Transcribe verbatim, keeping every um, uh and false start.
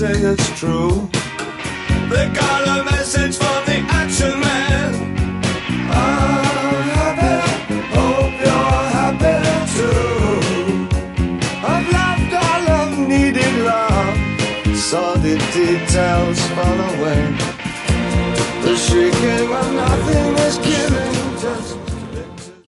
say it's true. They got a message from the Action Man. I'm happy, hope you're happy too. I've loved all of needed love, saw the details fall away. The shrieking of nothing is killing, just